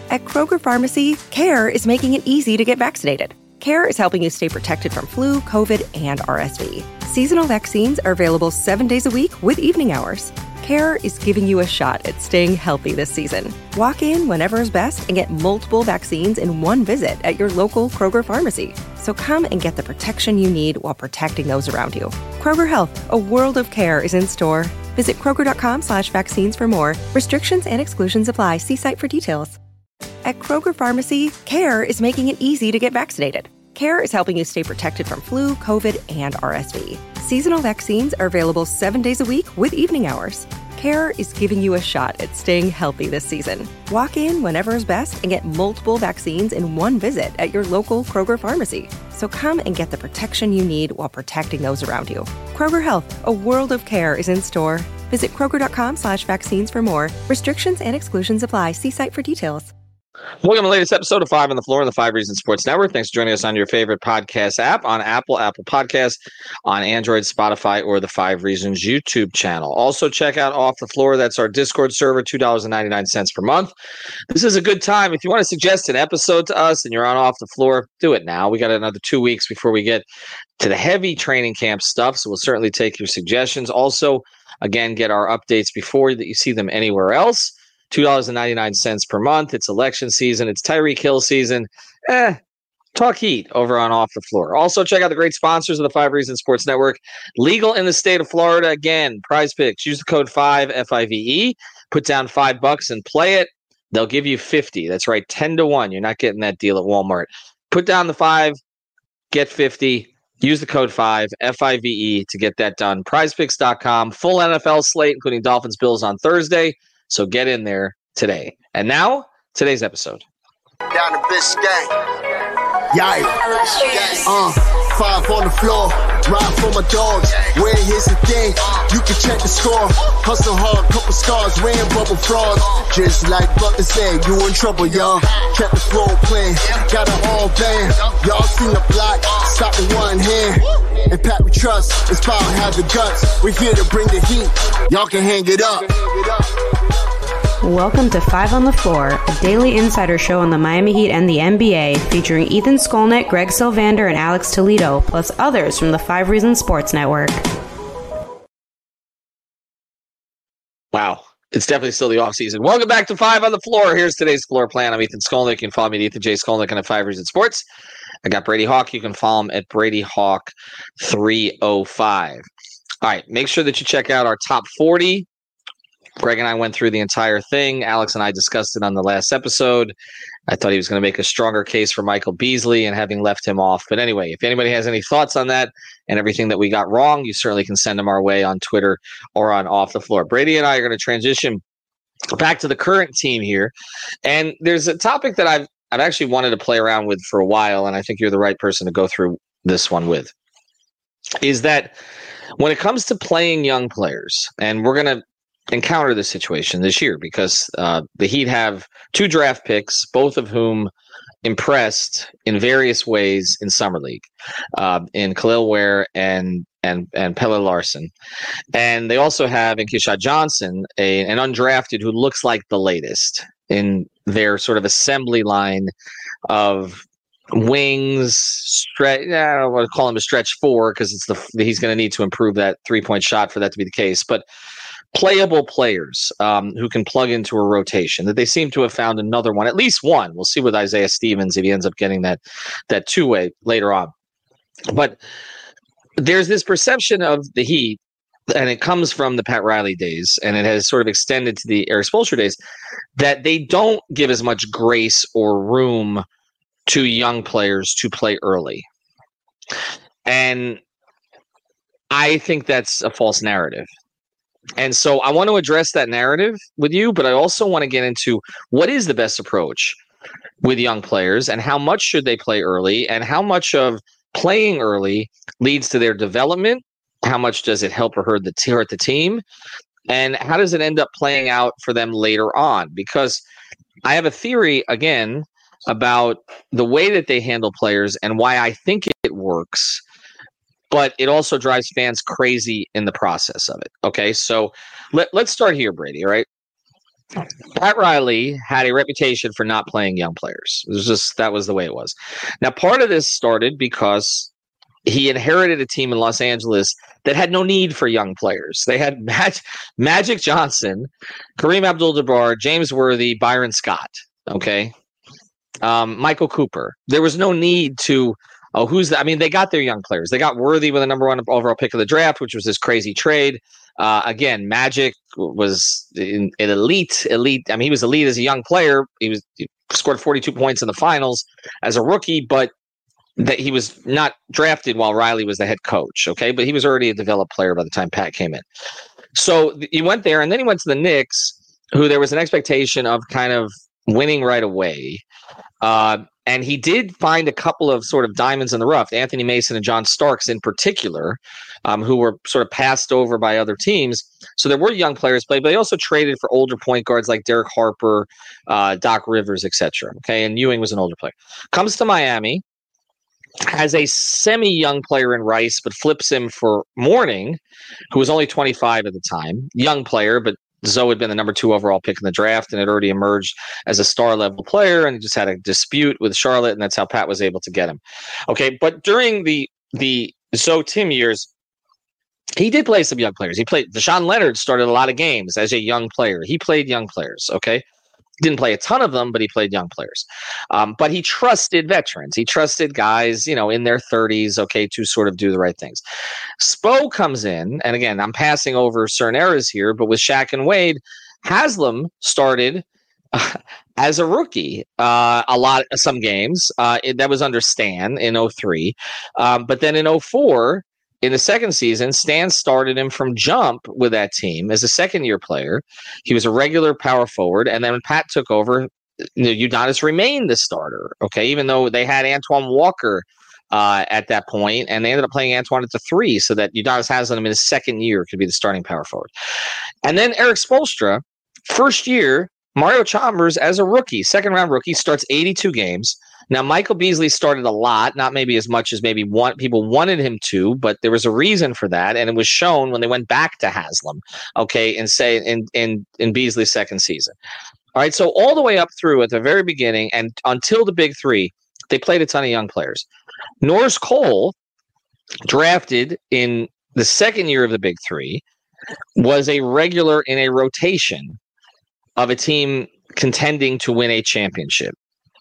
At Kroger Pharmacy, CARE is making it easy to get vaccinated. CARE is helping you stay protected from flu, COVID, and RSV. Seasonal vaccines are available 7 days a week with evening hours. CARE is giving you a shot at staying healthy this season. Walk in whenever is best and get multiple vaccines in one visit at your local Kroger Pharmacy. So come and get the protection you need while protecting those around you. Kroger Health, a world of care is in store. Visit Kroger.com/vaccines for more. Restrictions and exclusions apply. See site for details. At Kroger Pharmacy, CARE is making it easy to get vaccinated. CARE is helping you stay protected from flu, COVID, and RSV. Seasonal vaccines are available 7 days a week with evening hours. CARE is giving you a shot at staying healthy this season. Walk in whenever is best and get multiple vaccines in one visit at your local Kroger Pharmacy. So come and get the protection you need while protecting those around you. Kroger Health, a world of care is in store. Visit Kroger.com/vaccines for more. Restrictions and exclusions apply. See site for details. Welcome to the latest episode of Five on the Floor on the Five Reasons Sports Network. Thanks for joining us on your favorite podcast app, on Apple Podcasts, on Android, Spotify, or the Five Reasons YouTube channel. Also, check out Off the Floor. That's our Discord server, $2.99 per month. This is a good time. If you want to suggest an episode to us and you're on Off the Floor, do it now. We got another 2 weeks before we get to the heavy training camp stuff, so we'll certainly take your suggestions. Also, again, get our updates before that you see them anywhere else. $2.99 per month. It's election season. It's Tyreek Hill season. Talk Heat over on Off the Floor. Also, check out the great sponsors of the Five Reasons Sports Network. Legal in the state of Florida. Again, Prize Picks. Use the code 5, F-I-V-E. Put down $5 and play it. They'll give you 50. That's right, 10-1. You're not getting that deal at Walmart. Put down the 5, get 50. Use the code 5, F-I-V-E, to get that done. PrizePicks.com. Full NFL slate, including Dolphins Bills on Thursday. So get in there today. And now, today's episode. Down to Biscayne. Yikes. 5 on the floor. Ride for my dogs. Where here's the thing. You can check the score. Hustle hard, couple scars. Wearing bubble frogs. Just like Butler said, you in trouble, y'all. Kept the floor playing. Got it all banned. Y'all seen the block. Stop with one hand. And Pat we trust. Inspire have the guts. We're here to bring the heat. Y'all can hang it up. Welcome to Five on the Floor, a daily insider show on the Miami Heat and the NBA, featuring Ethan Skolnick, Greg Sylvander, and Alex Toledo, plus others from the Five Reasons Sports Network. Wow. It's definitely still the offseason. Welcome back to Five on the Floor. Here's today's floor plan. I'm Ethan Skolnick. You can follow me at Ethan J. Skolnick on Five Reasons Sports. I got Brady Hawk. You can follow him at Brady Hawk 305. All right. Make sure that you check out our top 40. Greg and I went through the entire thing. Alex and I discussed it on the last episode. I thought he was going to make a stronger case for Michael Beasley and having left him off. But anyway, if anybody has any thoughts on that and everything that we got wrong, you certainly can send them our way on Twitter or on Off the Floor. Brady and I are going to transition back to the current team here. And there's a topic that I've actually wanted to play around with for a while, and I think you're the right person to go through this one with, is that when it comes to playing young players, and we're going to encounter this situation this year because the Heat have 2 draft picks, both of whom impressed in various ways in Summer League, in Khalil Ware and Pelle Larsson. And they also have in Keyshawn Johnson, an undrafted who looks like the latest in their sort of assembly line of wings, stretch. I don't want to call him a stretch 4 because he's going to need to improve that 3-point shot for that to be the case. But playable players who can plug into a rotation, that they seem to have found another one, at least one. We'll see with Isaiah Stevens if he ends up getting that two-way later on. But there's this perception of the Heat, and it comes from the Pat Riley days, and it has sort of extended to the Erik Spoelstra days, that they don't give as much grace or room to young players to play early. And I think that's a false narrative. And so I want to address that narrative with you, but I also want to get into what is the best approach with young players and how much should they play early and how much of playing early leads to their development, how much does it help or hurt the team, and how does it end up playing out for them later on? Because I have a theory, again, about the way that they handle players and why I think it works, but it also drives fans crazy in the process of it. Okay, so let's start here, Brady, all right? Pat Riley had a reputation for not playing young players. That was the way it was. Now, part of this started because he inherited a team in Los Angeles that had no need for young players. They had Magic Johnson, Kareem Abdul-Jabbar, James Worthy, Byron Scott, okay? Michael Cooper. There was no need to they got their young players. They got Worthy with the number 1 overall pick of the draft, which was this crazy trade. Again, Magic was an elite. I mean, he was elite as a young player. He scored 42 points in the finals as a rookie, but that he was not drafted while Riley was the head coach. Okay, but he was already a developed player by the time Pat came in. So he went there, and then he went to the Knicks, who there was an expectation of kind of winning right away. And he did find a couple of sort of diamonds in the rough, Anthony Mason and John Starks in particular, who were sort of passed over by other teams. So there were young players played, but they also traded for older point guards like Derek Harper, Doc Rivers, etc. Okay, and Ewing was an older player. Comes to Miami, has a semi-young player in Rice, but flips him for Mourning, who was only 25 at the time. Young player, but Zoe had been the number 2 overall pick in the draft and had already emerged as a star-level player, and he just had a dispute with Charlotte, and that's how Pat was able to get him. Okay, but during the Zoe Tim years, he did play some young players. He played – Deshaun Leonard started a lot of games as a young player. He played young players, okay? Didn't play a ton of them, but he played young players. But he trusted veterans. He trusted guys, in their 30s, okay, to sort of do the right things. Spo comes in, and again, I'm passing over certain eras here, but with Shaq and Wade, Haslam started as a rookie some games. That was under Stan in 2003. But then in 2004, in the second season, Stan started him from jump with that team as a second-year player. He was a regular power forward, and then when Pat took over, Udonis remained the starter, okay, even though they had Antoine Walker at that point, and they ended up playing Antoine at the 3, so that Udonis Haslem in his second year could be the starting power forward. And then Eric Spoelstra, first year, Mario Chalmers as a rookie, second-round rookie, starts 82 games. Now, Michael Beasley started a lot, not maybe as much as maybe people wanted him to, but there was a reason for that, and it was shown when they went back to Haslam, okay, in Beasley's second season. All right, so all the way up through at the very beginning and until the Big 3, they played a ton of young players. Norris Cole, drafted in the second year of the Big 3, was a regular in a rotation of a team contending to win a championship.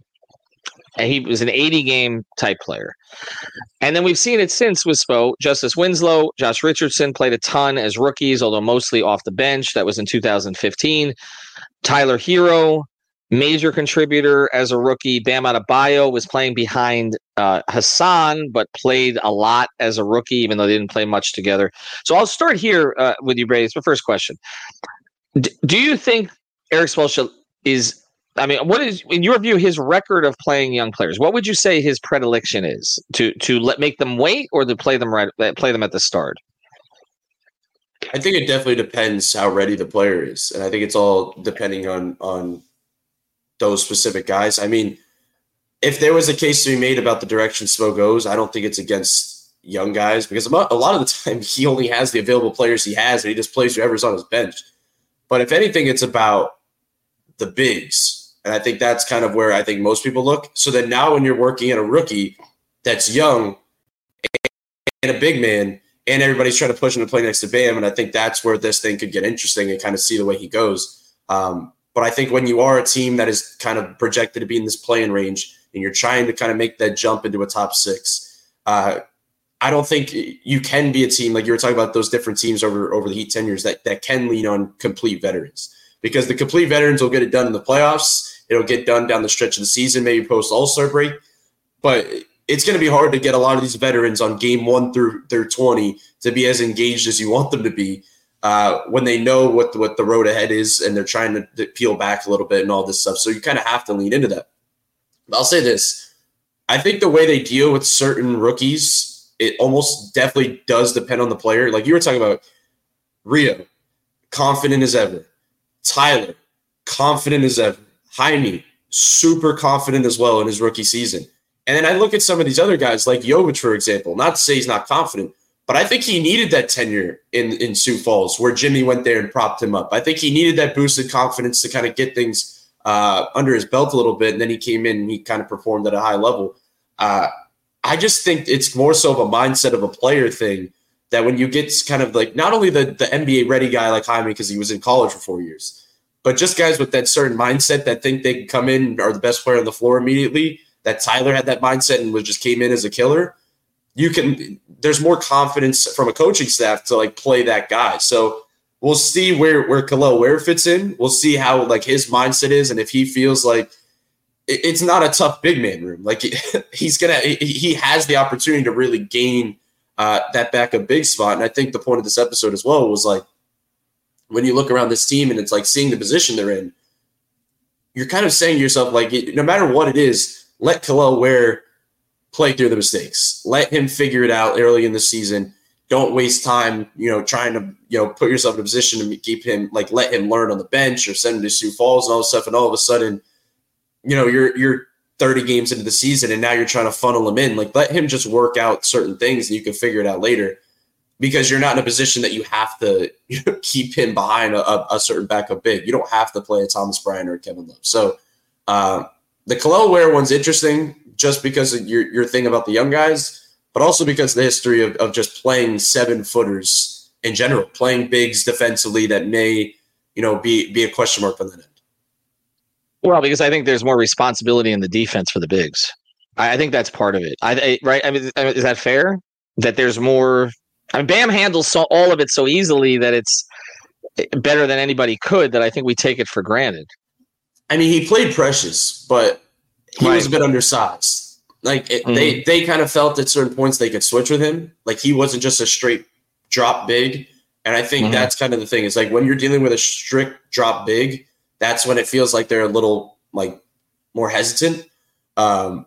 And he was an 80-game type player. And then we've seen it since with Spo. Justice Winslow, Josh Richardson played a ton as rookies, although mostly off the bench. That was in 2015. Tyler Hero, major contributor as a rookie. Bam Adebayo was playing behind Hassan, but played a lot as a rookie, even though they didn't play much together. So I'll start here with you, Brady. It's my first question. Do you think Eric Spoelstra is... what is, in your view, his record of playing young players? What would you say his predilection is? To make them wait, or to play them at the start? I think it definitely depends how ready the player is, and I think it's all depending on those specific guys. I mean, if there was a case to be made about the direction Spo goes, I don't think it's against young guys, because a lot of the time he only has the available players he has, and he just plays whoever's on his bench. But if anything, it's about the bigs. And I think that's kind of where I think most people look. So then now when you're working at a rookie that's young and a big man, and everybody's trying to push him to play next to Bam, and I think that's where this thing could get interesting and kind of see the way he goes. But I think when you are a team that is kind of projected to be in this playing range and you're trying to kind of make that jump into a top 6, I don't think you can be a team like you were talking about those different teams over the Heat tenures that can lean on complete veterans. Because the complete veterans will get it done in the playoffs. It'll get done down the stretch of the season, maybe post All-Star break. But it's going to be hard to get a lot of these veterans on game 1 through 20 to be as engaged as you want them to be when they know what the road ahead is and they're trying to peel back a little bit and all this stuff. So you kind of have to lean into that. But I'll say this. I think the way they deal with certain rookies, it almost definitely does depend on the player. Like you were talking about Rio, confident as ever. Tyler, confident as ever. Jaime, super confident as well in his rookie season. And then I look at some of these other guys like Jovic, for example, not to say he's not confident, But I think he needed that tenure in Sioux Falls where Jimmy went there and propped him up. I think he needed that boosted confidence to kind of get things under his belt a little bit. And then he came in and he kind of performed at a high level. I just think it's more so of a mindset of a player thing that when you get kind of like not only the NBA ready guy like Jaime because he was in college for 4 years, but just guys with that certain mindset that think they can come in and are the best player on the floor immediately, that Tyler had that mindset and just came in as a killer. There's more confidence from a coaching staff to like play that guy. So we'll see where Kel'el Ware fits in. We'll see how like his mindset is. And if he feels like it's not a tough big man room, like he has the opportunity to really gain that backup big spot. And I think the point of this episode as well was like, when you look around this team and it's like seeing the position they're in, you're kind of saying to yourself, like, no matter what it is, let Kel'el Ware play through the mistakes. Let him figure it out early in the season. Don't waste time, trying to, put yourself in a position to keep him, like, let him learn on the bench or send him to Sioux Falls and all this stuff. And all of a sudden, you're 30 games into the season and now you're trying to funnel him in. Like, let him just work out certain things and you can figure it out later because you're not in a position that you have to keep him behind a certain backup big. You don't have to play a Thomas Bryant or a Kevin Love. So the Kel'el Ware one's interesting just because of your thing about the young guys, but also because of the history of just playing 7-footers in general, playing bigs defensively that may, be a question mark on that end. Well, because I think there's more responsibility in the defense for the bigs. I think that's part of it. Right? I mean, is that fair? That there's more. I mean, Bam handles all of it so easily that it's better than anybody could. That I think we take it for granted. I mean, he played Precious, but he was a bit undersized. Like they kind of felt at certain points they could switch with him. Like he wasn't just a straight drop big. And I think that's kind of the thing. Is like when you're dealing with a strict drop big, that's when it feels like they're a little like more hesitant. But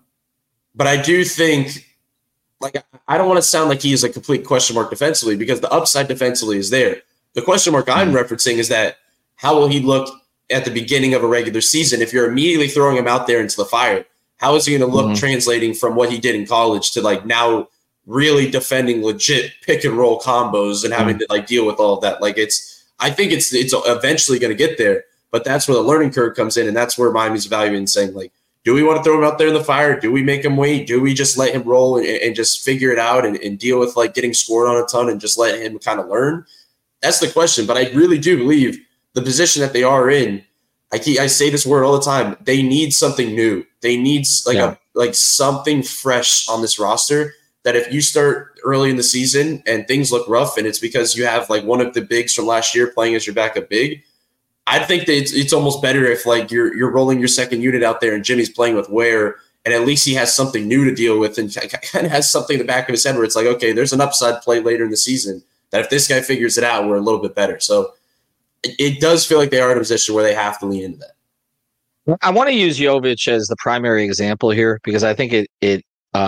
I do think, like, I don't want to sound like he is a complete question mark defensively because the upside defensively is there. The question mark I'm referencing is that how will he look at the beginning of a regular season if you're immediately throwing him out there into the fire? How is he going to look translating from what he did in college to like now really defending legit pick and roll combos and having to like deal with all of that? Like I think it's eventually going to get there, but that's where the learning curve comes in. And that's where Miami's evaluating saying like, do we want to throw him out there in the fire? Do we make him wait? Do we just let him roll and just figure it out and deal with like getting scored on a ton and just let him kind of learn? That's the question. But I really do believe the position that they are in, I say this word all the time, they need something new. They need like something fresh on this roster that if you start early in the season and things look rough and it's because you have like one of the bigs from last year playing as your backup big, I think that it's almost better if like you're rolling your second unit out there and Jimmy's playing with Ware and at least he has something new to deal with and kind of has something in the back of his head where it's like, okay, there's an upside play later in the season that if this guy figures it out, we're a little bit better. So it does feel like they are in a position where they have to lean into that. I want to use Jovic as the primary example here because I think it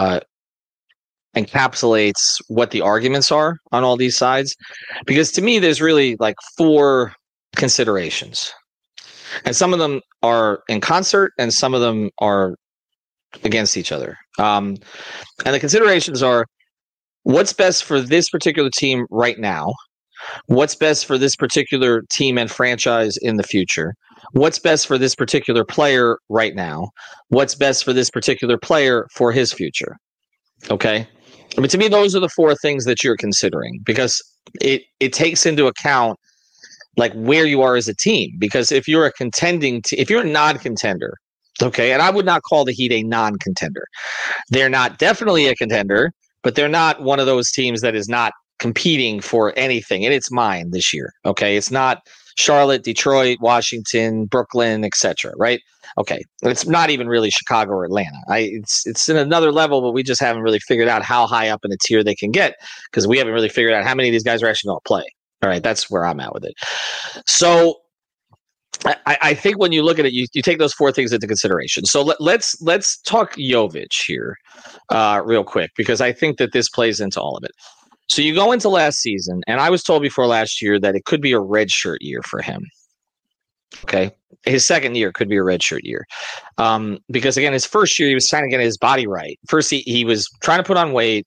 encapsulates what the arguments are on all these sides. Because to me, there's really like 4 considerations. And some of them are in concert and some of them are against each other. And the considerations are what's best for this particular team right now? What's best for this particular team and franchise in the future? What's best for this particular player right now? What's best for this particular player for his future? Okay. I mean, to me, those are the 4 things that you're considering because it takes into account like where you are as a team. Because if you're if you're a non-contender, okay, and I would not call the Heat a non-contender. They're not definitely a contender, but they're not one of those teams that is not competing for anything in its mind this year. Okay. It's not Charlotte, Detroit, Washington, Brooklyn, etc. Right? Okay. It's not even really Chicago or Atlanta. It's in another level, but we just haven't really figured out how high up in a tier they can get because we haven't really figured out how many of these guys are actually going to play. All right. That's where I'm at with it. So I think when you look at it, you take those 4 things into consideration. So let's talk Jovic here real quick because I think that this plays into all of it. So you go into last season, and I was told before last year that it could be a redshirt year for him. Okay. His second year could be a redshirt year. Because, again, his first year, he was trying to get his body right. First, he was trying to put on weight.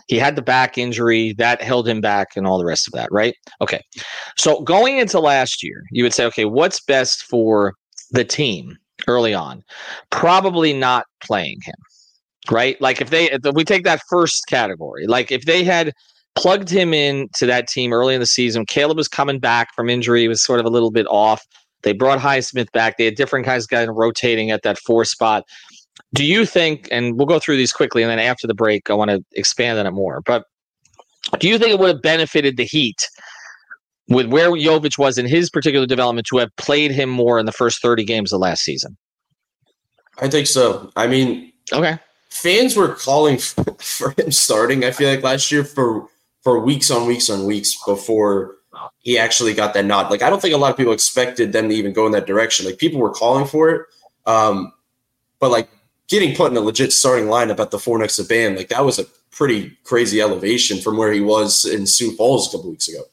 He had the back injury that held him back and all the rest of that, right? Okay. So going into last year, you would say, okay, what's best for the team early on? Probably not playing him, right? Like if we take that first category, like if they had plugged him in to that team early in the season, Caleb was coming back from injury, he was sort of a little bit off. They brought Highsmith back. They had different guys rotating at that 4 spot. Do you think, and we'll go through these quickly, and then after the break, I want to expand on it more, but do you think it would have benefited the Heat with where Jovic was in his particular development to have played him more in the first 30 games of last season? I think so. I mean, okay. Fans were calling for him starting, I feel like, last year for weeks on weeks on weeks before he actually got that nod. Like, I don't think a lot of people expected them to even go in that direction. Like, people were calling for it. But, like, getting put in a legit starting lineup at the 4 next to Bam, like, that was a pretty crazy elevation from where he was in Sioux Falls a couple weeks ago.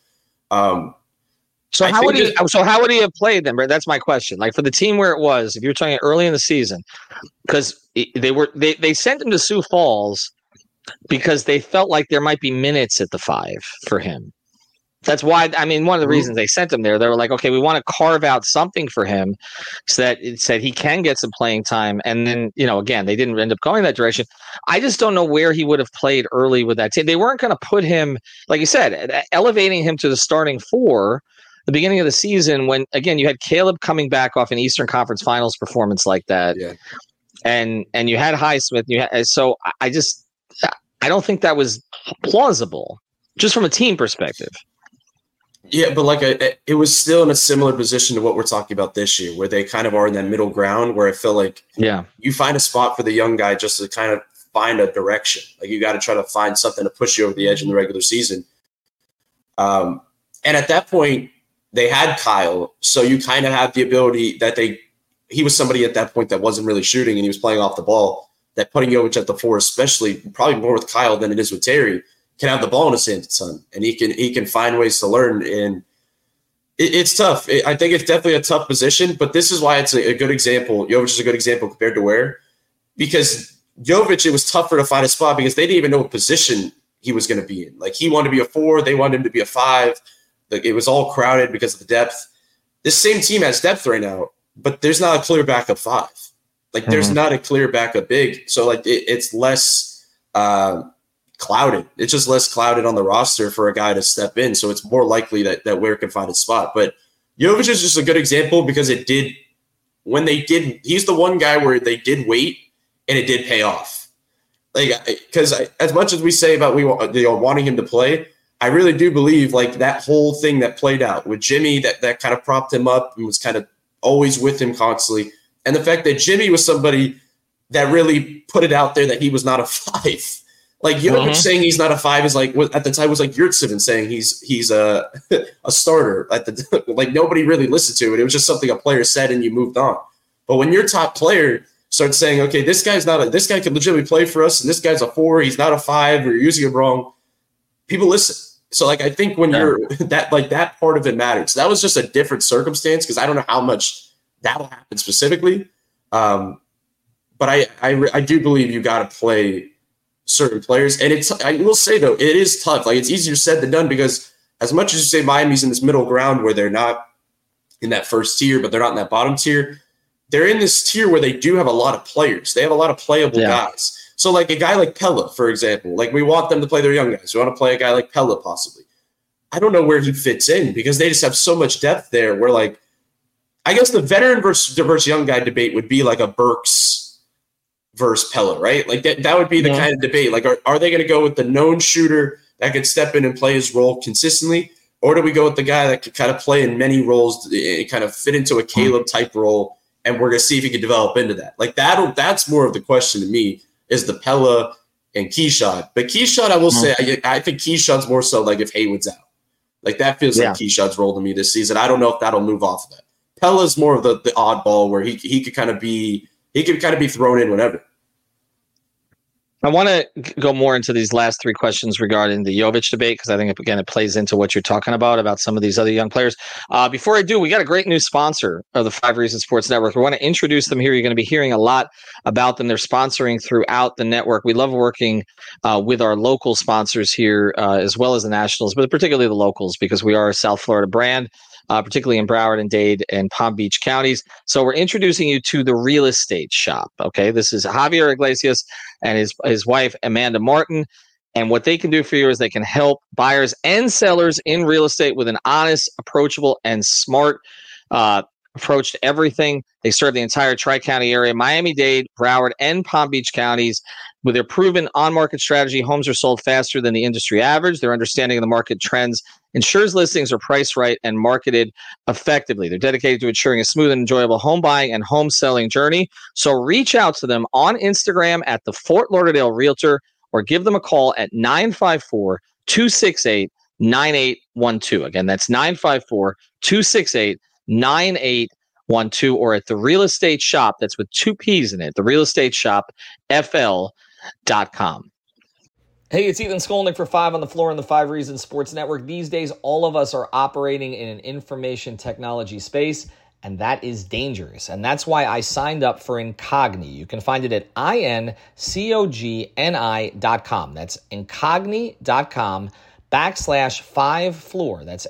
So how would he have played then? That's my question. Like, for the team where it was, if you're talking early in the season, because they sent him to Sioux Falls because they felt like there might be minutes at the 5 for him. That's why, I mean, one of the reasons they sent him there, they were like, okay, we want to carve out something for him so that it said he can get some playing time. And then, again, they didn't end up going that direction. I just don't know where he would have played early with that team. They weren't going to put him, like you said, elevating him to the starting 4 the beginning of the season when, again, you had Caleb coming back off an Eastern Conference Finals performance like that. Yeah. And you had Highsmith. So I don't think that was plausible just from a team perspective. Yeah, but it was still in a similar position to what we're talking about this year, where they kind of are in that middle ground where I feel like you find a spot for the young guy just to kind of find a direction. Like, you got to try to find something to push you over the edge in the regular season. And at that point, they had Kyle, so you kind of have the ability that he was somebody at that point that wasn't really shooting and he was playing off the ball, that putting Jovic at the 4, especially probably more with Kyle than it is with Terry, can have the ball in his hands a ton, and he can find ways to learn. And it's tough. I think it's definitely a tough position, but this is why it's a good example. Jovic is a good example compared to Ware, because Jovic, it was tougher to find a spot because they didn't even know what position he was going to be in. Like, he wanted to be a 4, they wanted him to be a 5. Like, it was all crowded because of the depth. This same team has depth right now, but there's not a clear backup 5. Like, there's not a clear backup big. So, like, it's less clouded. It's just less clouded on the roster for a guy to step in. So it's more likely that Ware can find a spot. But Jovic is just a good example because he's the one guy where they did wait and it did pay off. Like, because as much as we say about wanting him to play, I really do believe like that whole thing that played out with Jimmy that kind of propped him up and was kind of always with him constantly. And the fact that Jimmy was somebody that really put it out there that he was not a 5. Like, Jovic saying he's not a 5 is like, at the time was like Yurtseven saying he's a starter. Like, nobody really listened to it. It was just something a player said and you moved on. But when your top player starts saying, okay, this guy can legitimately play for us, and this guy's a 4, he's not a 5, or you're using him wrong, people listen. So, like, I think when you're that part of it matters. So that was just a different circumstance because I don't know how much that will happen specifically. But I do believe you got to play certain players. And I will say, though, it is tough. Like, it's easier said than done because as much as you say Miami's in this middle ground where they're not in that first tier, but they're not in that bottom tier, they're in this tier where they do have a lot of players. They have a lot of playable guys. So, like, a guy like Pella, for example, like, we want them to play their young guys. We want to play a guy like Pella, possibly. I don't know where he fits in because they just have so much depth there where, like, I guess the veteran versus young guy debate would be like a Burks versus Pella, right? Like, that would be the kind of debate. Like, are they going to go with the known shooter that could step in and play his role consistently? Or do we go with the guy that could kind of play in many roles and kind of fit into a Caleb-type role, and we're going to see if he can develop into that? Like, that's more of the question to me, is the Pella and Keyshawn. But Keyshawn, I will say, I think Keyshawn's more so like if Haywood's out. Like, that feels like Keyshawn's role to me this season. I don't know if that'll move off of that. Pella's more of the oddball where he could kind of be thrown in whenever. I want to go more into these last three questions regarding the Jovic debate, because I think, again, it plays into what you're talking about some of these other young players. Before I do, we got a great new sponsor of the 5 Reasons Sports Network. We want to introduce them here. You're going to be hearing a lot about them. They're sponsoring throughout the network. We love working with our local sponsors here, as well as the nationals, but particularly the locals, because we are a South Florida brand. Particularly in Broward and Dade and Palm Beach counties. So we're introducing you to the Real Estate Shop. Okay, this is Javier Iglesias and his wife, Amanda Martin. And what they can do for you is they can help buyers and sellers in real estate with an honest, approachable, and smart approach to everything. They serve the entire Tri-County area, Miami-Dade, Broward, and Palm Beach counties. With their proven on-market strategy, homes are sold faster than the industry average. Their understanding of the market trends ensures listings are priced right and marketed effectively. They're dedicated to ensuring a smooth and enjoyable home buying and home selling journey. So reach out to them on Instagram at the Fort Lauderdale Realtor, or give them a call at 954-268-9812. Again, that's 954-268-9812, or at the Real Estate Shop. That's with 2 P's in it. The Real Estate Shop, FL.com. Hey, it's Ethan Skolnick for 5 on the Floor in the 5 Reasons Sports Network. These days, all of us are operating in an information technology space, and that is dangerous. And that's why I signed up for Incogni. You can find it at incogni.com. That's incogni.com/5floor. That's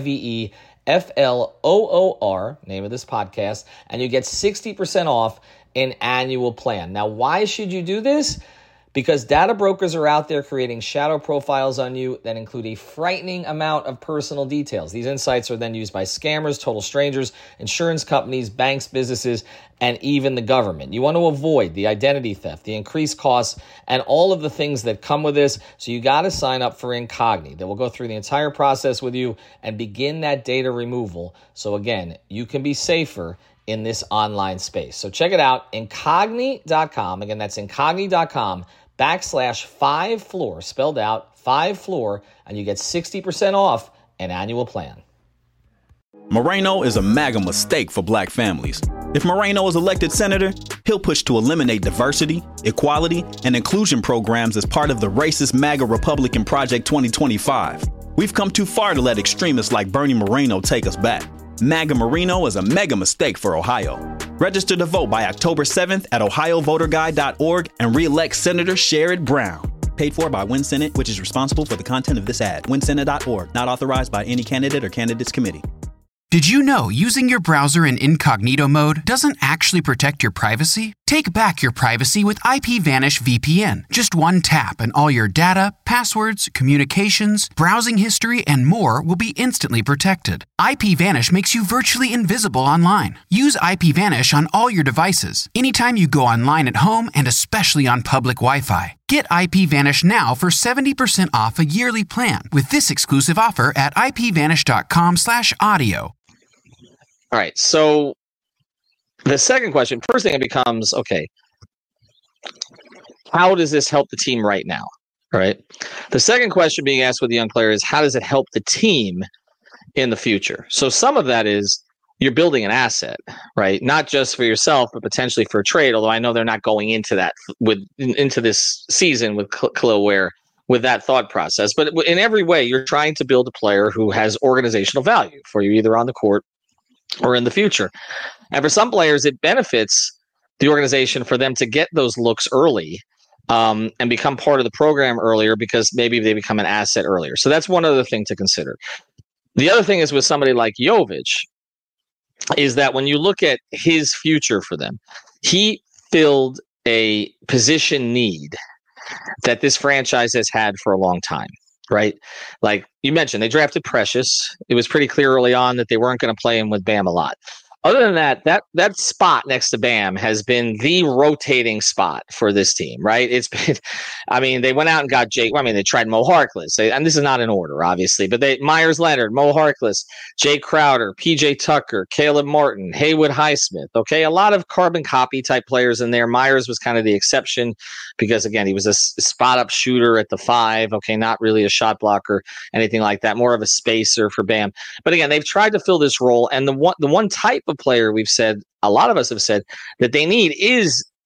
FIVEFLOOR, name of this podcast, and you get 60% off an annual plan. Now, why should you do this? Because data brokers are out there creating shadow profiles on you that include a frightening amount of personal details. These insights are then used by scammers, total strangers, insurance companies, banks, businesses, and even the government. You want to avoid the identity theft, the increased costs, and all of the things that come with this. So you got to sign up for Incogni. They will go through the entire process with you and begin that data removal. So again, you can be safer in this online space. So check it out, incogni.com. Again, that's incogni.com/5floor, spelled out 5floor, and you get 60% off an annual plan. Moreno is a MAGA mistake for black families. If Moreno is elected senator, he'll push to eliminate diversity, equality, and inclusion programs as part of the racist MAGA Republican Project 2025. We've come too far to let extremists like Bernie Moreno take us back. MAGA Moreno is a mega mistake for Ohio. Register to vote by October 7th at ohiovoterguide.org and re-elect Senator Sherrod Brown. Paid for by Win Senate, which is responsible for the content of this ad. WinSenate.org, not authorized by any candidate or candidates committee. Did you know using your browser in incognito mode doesn't actually protect your privacy? Take back your privacy with IPVanish VPN. Just one tap and all your data, passwords, communications, browsing history, and more will be instantly protected. IPVanish makes you virtually invisible online. Use IPVanish on all your devices, anytime you go online at home, and especially on public Wi-Fi. Get IPVanish now for 70% off a yearly plan with this exclusive offer at ipvanish.com/audio. All right, so the second question, first thing it becomes, okay, how does this help the team right now? All right. The second question being asked with the young player is, how does it help the team in the future? So some of that is you're building an asset, right? Not just for yourself, but potentially for a trade, although I know they're not going into that into this season with Khalil Ware with that thought process. But in every way, you're trying to build a player who has organizational value for you, either on the court or in the future. And for some players, it benefits the organization for them to get those looks early and become part of the program earlier, because maybe they become an asset earlier. So that's one other thing to consider. The other thing is with somebody like Jovic, is that when you look at his future for them, he filled a position need that this franchise has had for a long time. Right? Like you mentioned, they drafted Precious. It was pretty clear early on that they weren't going to play him with Bam a lot. Other than that spot next to Bam has been the rotating spot for this team, right? It's been, I mean, they went out and got Jake. I mean, they tried Mo Harkless, and this is not in order, obviously, but Myers Leonard, Mo Harkless, Jay Crowder, PJ Tucker, Caleb Martin, Haywood Highsmith. Okay, a lot of carbon copy type players in there. Myers was kind of the exception because, again, he was a spot up shooter at the 5. Okay, not really a shot blocker, anything like that. More of a spacer for Bam. But again, they've tried to fill this role, and the one type of player we've said, a lot of us have said, that they need is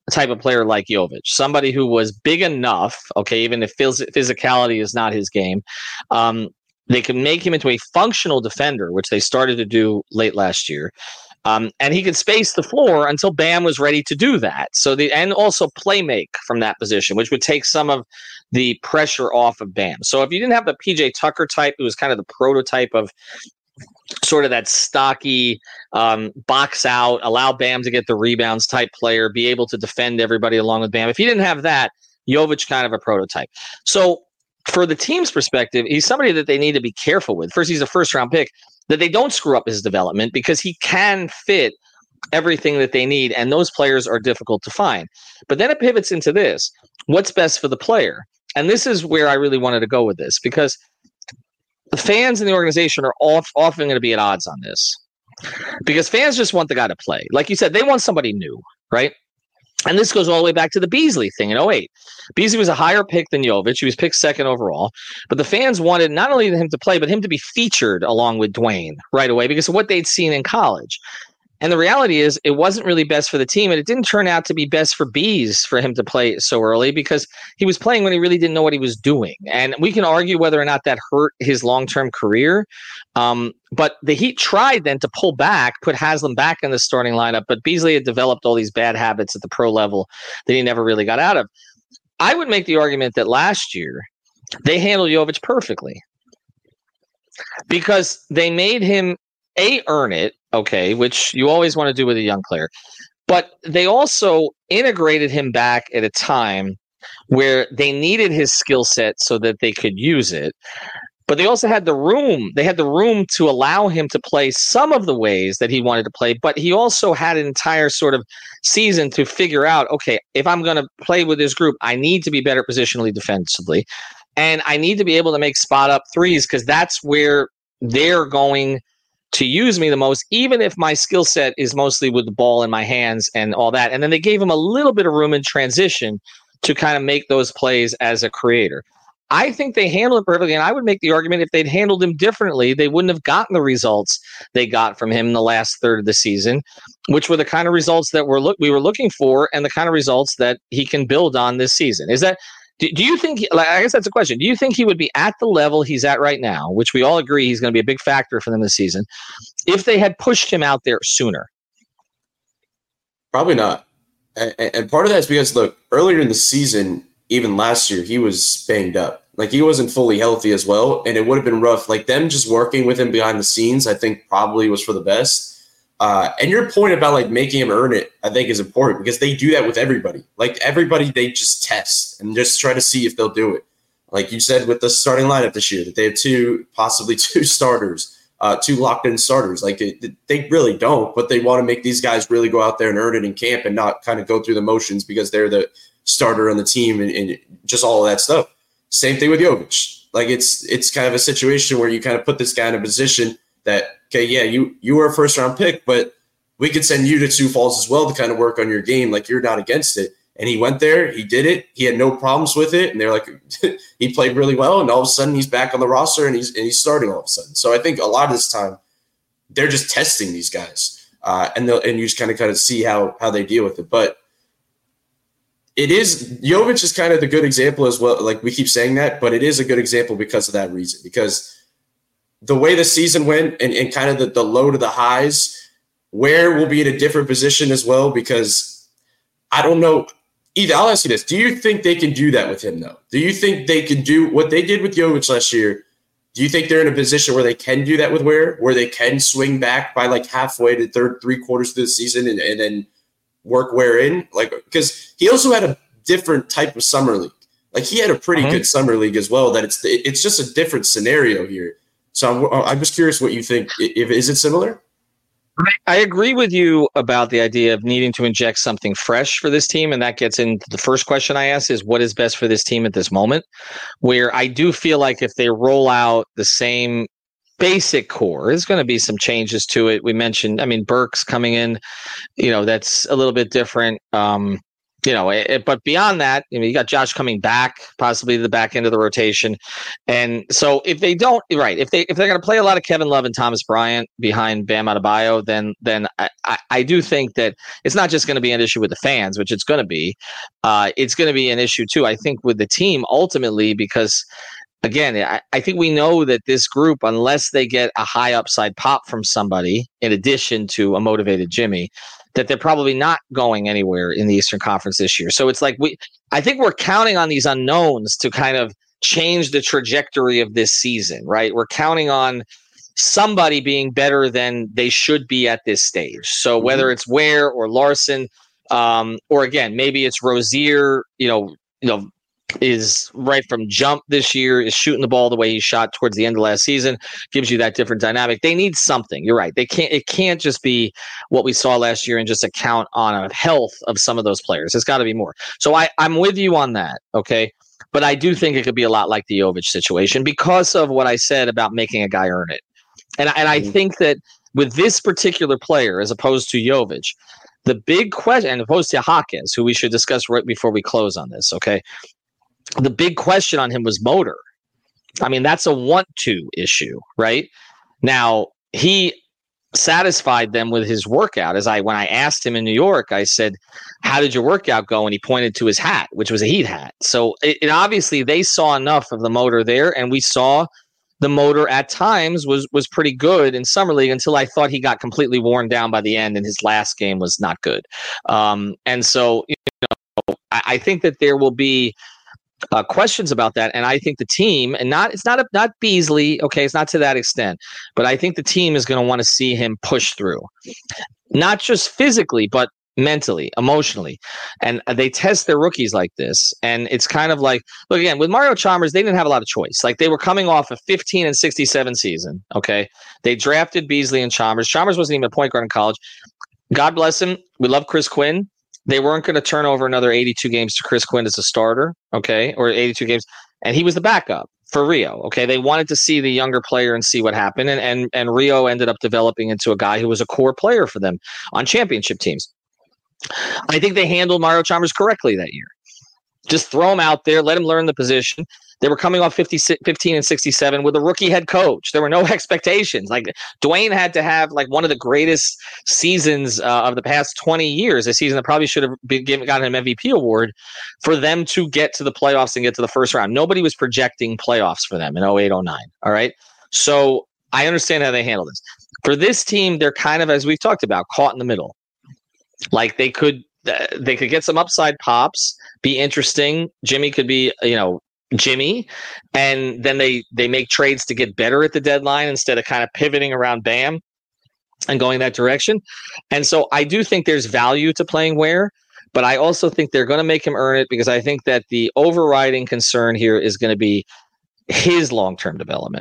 type of player like Jovic, somebody who was big enough, okay, even if physicality is not his game, they can make him into a functional defender, which they started to do late last year. And he could space the floor until Bam was ready to do that. And also play make from that position, which would take some of the pressure off of Bam. So if you didn't have the PJ Tucker type, who was kind of the prototype of sort of that stocky, box out, allow Bam to get the rebounds type player, be able to defend everybody along with Bam. If you didn't have that, Jovic kind of a prototype. So for the team's perspective, he's somebody that they need to be careful with. First, he's a first-round pick, that they don't screw up his development because he can fit everything that they need, and those players are difficult to find. But then it pivots into this. What's best for the player? And this is where I really wanted to go with this, because the fans in the organization are often going to be at odds on this, because fans just want the guy to play. Like you said, they want somebody new, right? And this goes all the way back to the Beasley thing in 2008. Beasley was a higher pick than Jovic. He was picked second overall. But the fans wanted not only him to play, but him to be featured along with Dwayne right away because of what they'd seen in college. And the reality is it wasn't really best for the team, and it didn't turn out to be best for Bees for him to play so early because he was playing when he really didn't know what he was doing. And we can argue whether or not that hurt his long-term career. But the Heat tried then to pull back, put Haslam back in the starting lineup, but Beasley had developed all these bad habits at the pro level that he never really got out of. I would make the argument that last year they handled Jovic perfectly because they made him earn it, okay, which you always want to do with a young player. But they also integrated him back at a time where they needed his skill set so that they could use it. But they also had the room. They had the room to allow him to play some of the ways that he wanted to play. But he also had an entire sort of season to figure out, okay, if I'm going to play with this group, I need to be better positionally defensively. And I need to be able to make spot up threes because that's where they're going to use me the most, even if my skill set is mostly with the ball in my hands and all that. And then they gave him a little bit of room in transition to kind of make those plays as a creator. I think they handled it perfectly, and I would make the argument if they'd handled him differently, they wouldn't have gotten the results they got from him in the last third of the season, which were the kind of results that we were looking for and the kind of results that he can build on this season. Is that Do you think, I guess that's a question, do you think he would be at the level he's at right now, which we all agree he's going to be a big factor for them this season, if they had pushed him out there sooner? Probably not. And part of that is because, look, earlier in the season, even last year, he was banged up. Like, he wasn't fully healthy as well, and it would have been rough. Like, them just working with him behind the scenes, I think probably was for the best. And your point about like making him earn it, I think is important because they do that with everybody. Like everybody, they just test and just try to see if they'll do it. Like you said with the starting lineup this year, that they have possibly two starters, two locked in starters. Like they really don't, but they want to make these guys really go out there and earn it in camp and not kind of go through the motions because they're the starter on the team and just all of that stuff. Same thing with Jovic. Like it's kind of a situation where you kind of put this guy in a position that, okay, yeah, you were a first-round pick, but we could send you to Sioux Falls as well to kind of work on your game. Like, you're not against it. And he went there. He did it. He had no problems with it. And they're like, he played really well. And all of a sudden, he's back on the roster, and he's starting all of a sudden. So I think a lot of this time, they're just testing these guys. And you just kind of see how they deal with it. But Jovic is kind of the good example as well. Like, we keep saying that, but it is a good example because of that reason. Because the way the season went and kind of the low to the highs, where we'll be in a different position as well, because I don't know. Either I'll ask you this. Do you think they can do that with him, though? Do you think they can do what they did with Jovic last year? Do you think they're in a position where they can do that with where they can swing back by like halfway to three quarters of the season and then work Ware in? Like, because he also had a different type of summer league. Like, he had a pretty good summer league as well, that it's just a different scenario here. So I'm just curious what you think. Is it similar? I agree with you about the idea of needing to inject something fresh for this team. And that gets into the first question I asked is what is best for this team at this moment, where I do feel like if they roll out the same basic core, there's going to be some changes to it. We mentioned, Burks coming in, that's a little bit different. But beyond that, you got Josh coming back, possibly the back end of the rotation. And so if they don't, right, if they're going to play a lot of Kevin Love and Thomas Bryant behind Bam Adebayo, then I do think that it's not just going to be an issue with the fans, which it's going to be. It's going to be an issue too, I think, with the team ultimately, because again, I think we know that this group, unless they get a high upside pop from somebody in addition to a motivated Jimmy, that they're probably not going anywhere in the Eastern Conference this year. So it's like I think we're counting on these unknowns to kind of change the trajectory of this season, right? We're counting on somebody being better than they should be at this stage. So whether it's Ware or Larson, or again, maybe it's Rozier, is right from jump this year, is shooting the ball the way he shot towards the end of last season, gives you that different dynamic. They need something. You're right. It can't just be what we saw last year and just a count on a health of some of those players. It's got to be more. So I'm with you on that. Okay. But I do think it could be a lot like the Jovic situation because of what I said about making a guy earn it. And I think that with this particular player, as opposed to Jovic, the big question, and opposed to Hawkins, who we should discuss right before we close on this. Okay. The big question on him was motor. I mean, that's a want-to issue, right? Now, he satisfied them with his workout. When I asked him in New York, I said, how did your workout go? And he pointed to his hat, which was a Heat hat. So it obviously they saw enough of the motor there, and we saw the motor at times was pretty good in Summer League until I thought he got completely worn down by the end, and his last game was not good. And so, I think that there will be questions about that, and I think the team, and it's not Beasley, okay, it's not to that extent, but I think the team is going to want to see him push through, not just physically, but mentally, emotionally, and they test their rookies like this, and it's kind of like, look, again, with Mario Chalmers, they didn't have a lot of choice. Like, they were coming off a 15-67 season, okay? They drafted Beasley and Chalmers. Chalmers wasn't even a point guard in college. God bless him. We love Chris Quinn. They weren't going to turn over another 82 games to Chris Quinn as a starter, okay, or 82 games, and he was the backup for Rio, okay? They wanted to see the younger player and see what happened, and Rio ended up developing into a guy who was a core player for them on championship teams. I think they handled Mario Chalmers correctly that year. Just throw him out there, let him learn the position. They were coming off 15-67 with a rookie head coach. There were no expectations. Like, Dwayne had to have like one of the greatest seasons of the past 20 years, a season that probably should have gotten an MVP award, for them to get to the playoffs and get to the first round. Nobody was projecting playoffs for them in 08-09. All right. So I understand how they handle this. For this team, they're kind of, as we've talked about, caught in the middle. Like, they could get some upside pops, be interesting. Jimmy could be, Jimmy, and then they make trades to get better at the deadline instead of kind of pivoting around Bam and going that direction. And so I do think there's value to playing Ware, but I also think they're going to make him earn it, because I think that the overriding concern here is going to be his long-term development,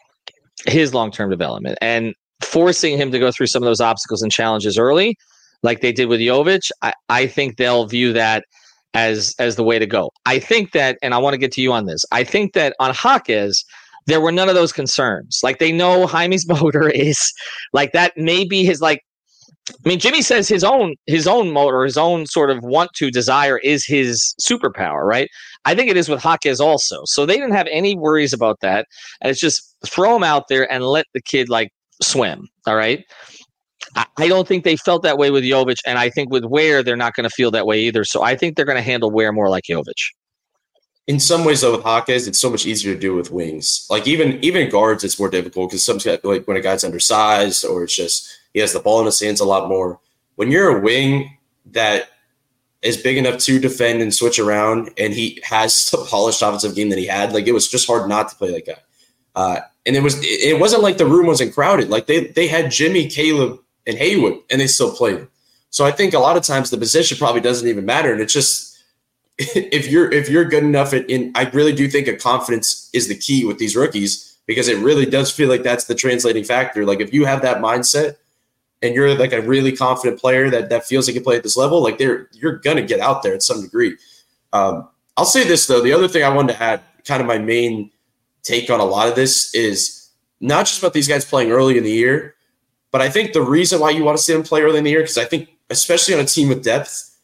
and forcing him to go through some of those obstacles and challenges early, like they did with Jovic. I think they'll view that as the way to go. I think that, and I want to get to you on this, I think that on Jaquez, there were none of those concerns. Like, they know Jaime's motor is like that. Maybe his, like, I mean, Jimmy says his own motor, his own sort of want to desire is his superpower, right? I think it is with Jaquez also. So they didn't have any worries about that. And it's just throw him out there and let the kid like swim. All right. I don't think they felt that way with Jovic, and I think with Ware, they're not going to feel that way either. So I think they're going to handle Ware more like Jovic. In some ways, though, with Jaquez, it's so much easier to do with wings. Like, even guards, it's more difficult because sometimes, like, when a guy's undersized, or it's just he has the ball in his hands a lot more. When you're a wing that is big enough to defend and switch around, and he has the polished offensive game that he had, like, it was just hard not to play that guy. And it wasn't like the room wasn't crowded. Like, they had Jimmy, Caleb, and Haywood, and they still played. So I think a lot of times the position probably doesn't even matter. And it's just, if you're good enough I really do think a confidence is the key with these rookies, because it really does feel like that's the translating factor. Like, if you have that mindset and you're like a really confident player that feels like you play at this level, like you're going to get out there at some degree. I'll say this though. The other thing I wanted to add, kind of my main take on a lot of this, is not just about these guys playing early in the year, but I think the reason why you want to see them play early in the year, because I think, especially on a team with depth,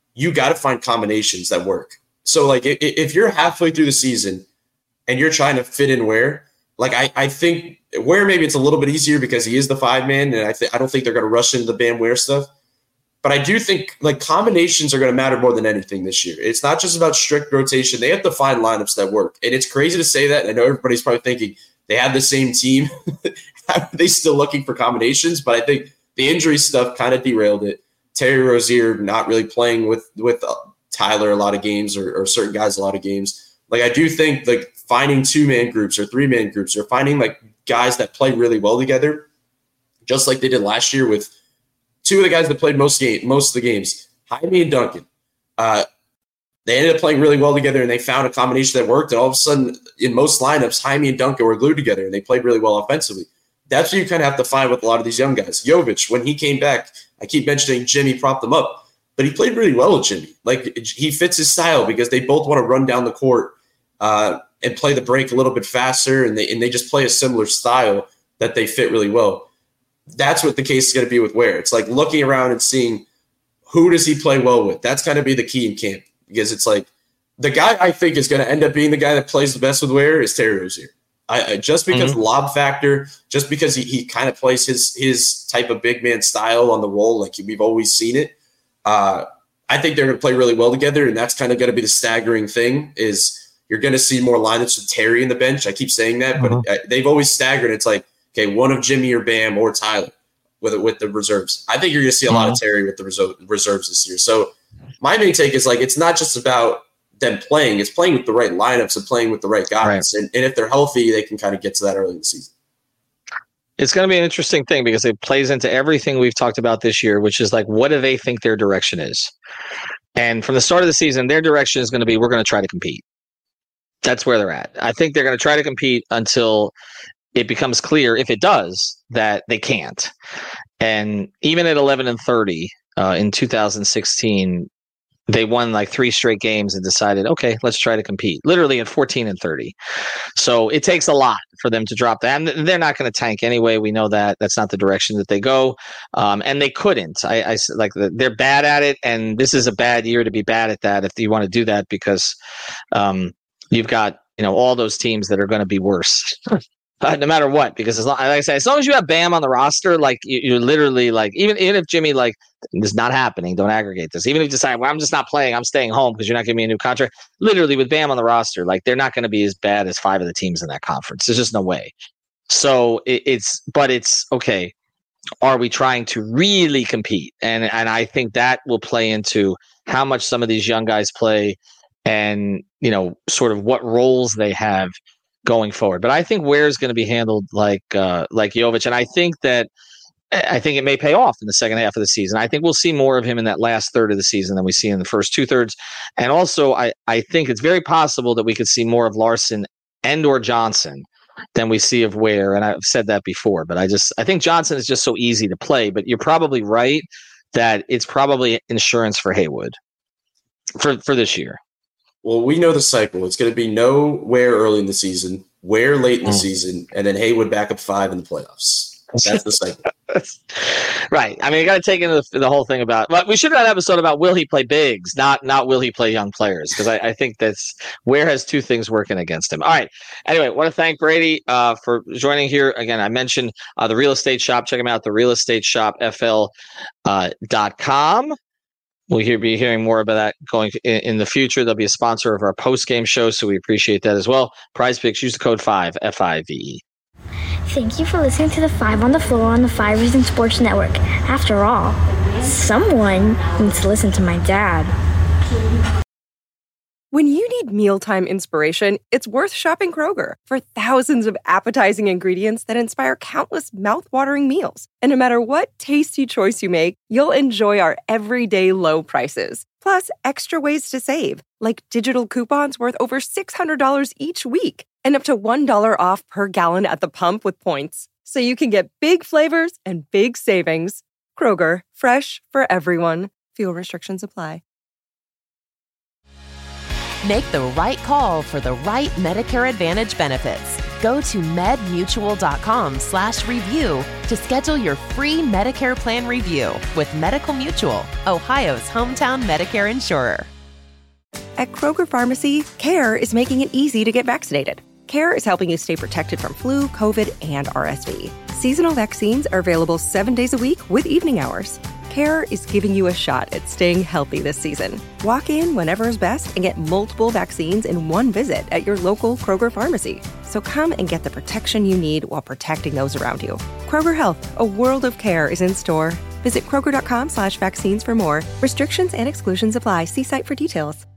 you got to find combinations that work. So like if you're halfway through the season and you're trying to fit in Ware, like I think Ware, maybe it's a little bit easier because he is the 5-man, and I don't think they're going to rush into the Bam Ware stuff. But I do think like combinations are going to matter more than anything this year. It's not just about strict rotation. They have to find lineups that work. And it's crazy to say that. And I know everybody's probably thinking they have the same team. How are they still looking for combinations? But I think the injury stuff kind of derailed it. Terry Rozier not really playing with Tyler a lot of games or certain guys a lot of games. Like I do think like finding 2-man groups or 3-man groups or finding like guys that play really well together, just like they did last year with two of the guys that played most of the games, Jaime and Duncan. They ended up playing really well together, and they found a combination that worked. And all of a sudden, in most lineups, Jaime and Duncan were glued together, and they played really well offensively. That's what you kind of have to find with a lot of these young guys. Jovic, when he came back, I keep mentioning Jimmy propped him up, but he played really well with Jimmy. Like he fits his style because they both want to run down the court and play the break a little bit faster, and they just play a similar style that they fit really well. That's what the case is going to be with Ware. It's like looking around and seeing who does he play well with. That's going to be the key in camp, because it's like the guy I think is going to end up being the guy that plays the best with Ware is Terry Rozier. Just because lob factor, just because he kind of plays his type of big man style on the roll, like we've always seen it. I think they're going to play really well together, and that's kind of going to be the staggering thing is you're going to see more lineups with Terry in the bench. I keep saying that, but they've always staggered. It's like, okay, one of Jimmy or Bam or Tyler with the reserves. I think you're going to see a lot of Terry with the reserves this year. So my main take is like it's not just about them playing. It's playing with the right lineups and playing with the right guys. Right. And if they're healthy, they can kind of get to that early in the season. It's going to be an interesting thing because it plays into everything we've talked about this year, which is like, what do they think their direction is? And from the start of the season, their direction is going to be, we're going to try to compete. That's where they're at. I think they're going to try to compete until it becomes clear, if it does, that they can't. And even at 11-30 in 2016, they won like 3 straight games and decided, okay, let's try to compete. Literally at 14-30. So it takes a lot for them to drop that. And they're not going to tank anyway. We know that that's not the direction that they go. And they couldn't. They're bad at it, and this is a bad year to be bad at that if you want to do that, because you've got all those teams that are going to be worse. No matter what, because as long as you have Bam on the roster, like you're literally like, even if Jimmy, like, this is not happening, don't aggregate this. Even if you decide, well, I'm just not playing, I'm staying home because you're not giving me a new contract. Literally with Bam on the roster, like they're not going to be as bad as 5 of the teams in that conference. There's just no way. So it's okay. Are we trying to really compete? And I think that will play into how much some of these young guys play and, sort of what roles they have going forward. But I think Ware's going to be handled like Jovic, and I think it may pay off in the second half of the season. I think we'll see more of him in that last third of the season than we see in the first 2/3. And also, I think it's very possible that we could see more of Larson and or Johnson than we see of Ware. And I've said that before, but I think Johnson is just so easy to play. But you're probably right that it's probably insurance for Haywood for this year. Well, we know the cycle. It's going to be no Ware early in the season, Ware late in the season, and then Haywood back up 5 in the playoffs. That's the cycle. Right. I mean, you got to take into the whole thing about. Well, we should have an episode about will he play bigs, not will he play young players, because I think that's Ware has 2 things working against him. All right. Anyway, I want to thank Brady for joining here. Again, I mentioned the real estate shop. Check them out, the realestateshopfl.com. We'll be hearing more about that going in the future. They'll be a sponsor of our post-game show, so we appreciate that as well. Prize Picks, use the code 5, FIVE. Thank you for listening to the 5 on the Floor on the 5 Reasons Sports Network. After all, someone needs to listen to my dad. When you need mealtime inspiration, it's worth shopping Kroger for thousands of appetizing ingredients that inspire countless mouth-watering meals. And no matter what tasty choice you make, you'll enjoy our everyday low prices. Plus, extra ways to save, like digital coupons worth over $600 each week and up to $1 off per gallon at the pump with points. So you can get big flavors and big savings. Kroger, fresh for everyone. Fuel restrictions apply. Make the right call for the right Medicare Advantage benefits. Go to medmutual.com/review to schedule your free Medicare plan review with Medical Mutual, Ohio's hometown Medicare insurer. At Kroger Pharmacy, CARE is making it easy to get vaccinated. CARE is helping you stay protected from flu, COVID, and RSV. Seasonal vaccines are available 7 days a week with evening hours. CARE is giving you a shot at staying healthy this season. Walk in whenever is best and get multiple vaccines in one visit at your local Kroger Pharmacy. So come and get the protection you need while protecting those around you. Kroger Health, a world of care is in store. Visit Kroger.com/vaccines for more. Restrictions and exclusions apply. See site for details.